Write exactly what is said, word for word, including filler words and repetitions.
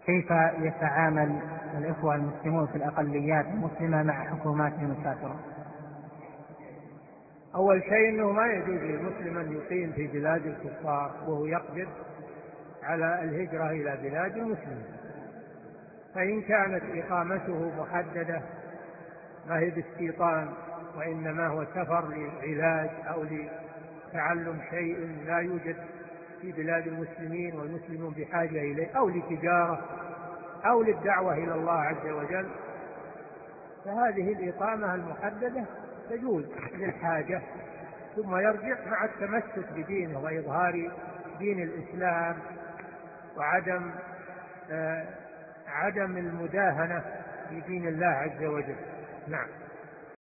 كيف يتعامل الإخوة المسلمون في الأقليات المسلمة مع حكوماتهم الكافرة؟ أول شيء أنه ما يجوز للمسلم أن يقيم في بلاد الكفار وهو يقدر على الهجرة إلى بلاد المسلمين، فإن كانت إقامته محددة ما هي باستيطان وإنما هو سفر لعلاج أو لتعلم شيء لا يوجد في بلاد المسلمين والمسلمون بحاجة إليه، أو لتجارة أو للدعوة إلى الله عز وجل، فهذه الإقامة المحددة تجوز للحاجة، ثم يرجع مع التمسك بدينه وإظهار دين الإسلام وعدم آه عدم المداهنة في دين الله عز وجل. نعم.